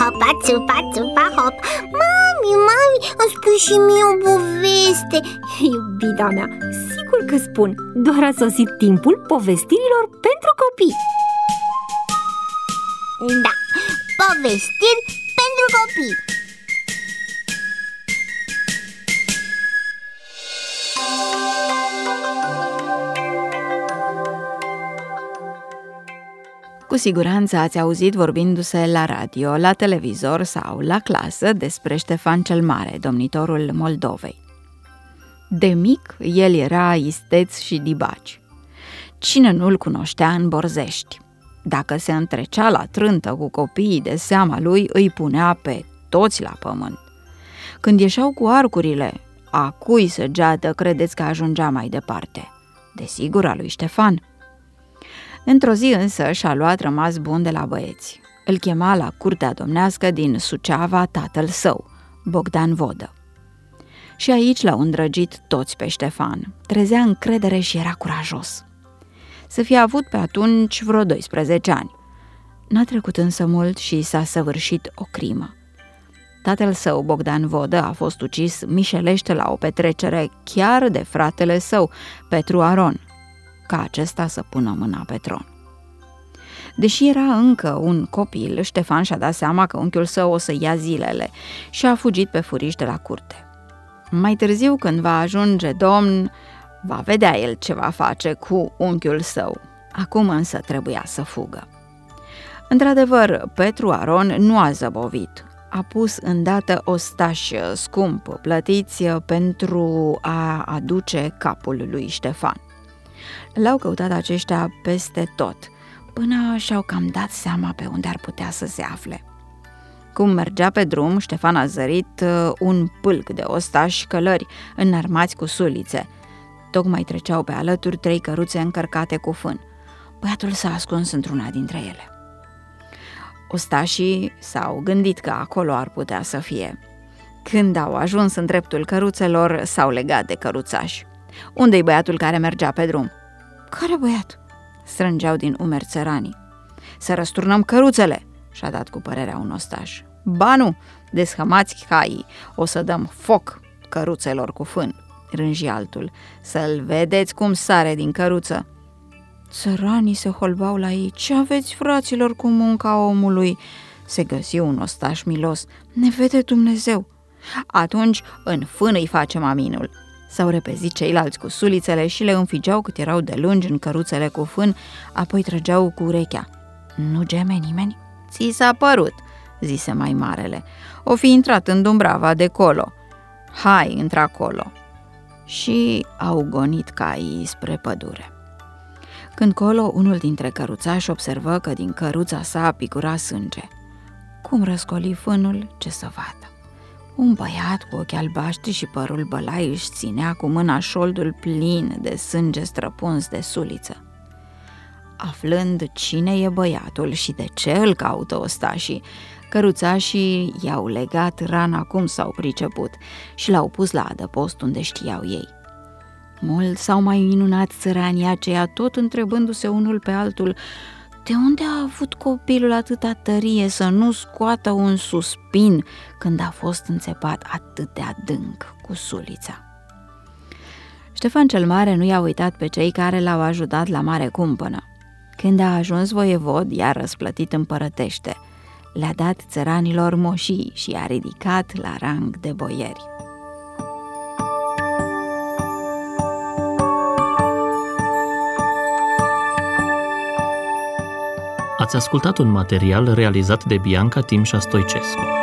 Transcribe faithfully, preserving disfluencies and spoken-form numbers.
hopa, țupa, țupa, hop. Mami, mami, îmi spui și mie o poveste. Iubita mea, sigur că spun. Doar a sosit timpul povestirilor pentru copii. Da, povestiri pentru copii. Cu siguranță ați auzit vorbindu-se la radio, la televizor sau la clasă despre Ștefan cel Mare, domnitorul Moldovei. De mic, el era isteț și dibaci. Cine nu-l cunoștea în Borzești? Dacă se întrecea la trântă cu copiii de seama lui, îi punea pe toți la pământ. Când ieșeau cu arcurile, a cui săgeată credeți că ajungea mai departe? Desigur, a lui Ștefan. Într-o zi însă și-a luat rămas bun de la băieți. Îl chema la curtea domnească din Suceava tatăl său, Bogdan Vodă. Și aici l-au îndrăgit toți pe Ștefan. Trezea încredere și era curajos. Să fie avut pe atunci vreo doisprezece ani. N-a trecut însă mult și s-a săvârșit o crimă. Tatăl său, Bogdan Vodă, a fost ucis mișelește la o petrecere chiar de fratele său, Petru Aron, ca acesta să pună mâna pe tron. Deși era încă un copil, Ștefan și-a dat seama că unchiul său o să ia zilele și a fugit pe furiș de la curte. Mai târziu, când va ajunge domn, va vedea el ce va face cu unchiul său. Acum însă trebuia să fugă. Într-adevăr, Petru Aron nu a zăbovit. A pus îndată ostași scump plătiți pentru a aduce capul lui Ștefan. L-au căutat aceștia peste tot, până și-au cam dat seama pe unde ar putea să se afle. Cum mergea pe drum, Ștefan a zărit un pâlc de ostași călări înarmați cu sulițe. Tocmai treceau pe alături trei căruțe încărcate cu fân. Băiatul s-a ascuns într-una dintre ele. Ostașii s-au gândit că acolo ar putea să fie. Când au ajuns în dreptul căruțelor, s-au legat de căruțași. Unde-i băiatul care mergea pe drum? Care băiat? Strângeau din umeri țăranii. Să răsturnăm căruțele, și-a dat cu părerea un ostaș. Ba nu, deshămați caii, o să dăm foc căruțelor cu fân, rânji altul. Să-l vedeți cum sare din căruță. Țăranii se holbau la ei. Ce aveți, fraților, cu munca omului? Se găsi un ostaș milos. Ne vede Dumnezeu. Atunci în fân îi facem aminul. S-au repezit ceilalți cu sulițele și le înfigeau cât erau de lungi în căruțele cu fân, apoi trăgeau cu urechea. Nu geme nimeni? Ți s-a părut, zise mai marele. O fi intrat în Dumbrava de colo. Hai, într-acolo. Și au gonit caii spre pădure. Când colo, unul dintre căruțași observă că din căruța sa picura sânge. Cum răscoli fânul, ce să vadă? Un băiat cu ochi albaștri și părul bălai își ținea cu mâna șoldul plin de sânge străpuns de suliță. Aflând cine e băiatul și de ce îl caută ostașii, căruțașii i-au legat rana cum s-au priceput și l-au pus la adăpost unde știau ei. Mult s-au mai minunat țăranii aceia, tot întrebându-se unul pe altul, de unde a avut copilul atâta tărie să nu scoată un suspin când a fost înțepat atât de adânc cu sulița? Ștefan cel Mare nu i-a uitat pe cei care l-au ajutat la mare cumpănă. Când a ajuns voievod, i-a răsplătit împărătește, le-a dat țăranilor moșii și i-a ridicat la rang de boieri. Ați ascultat un material realizat de Bianca Timșa Stoicescu.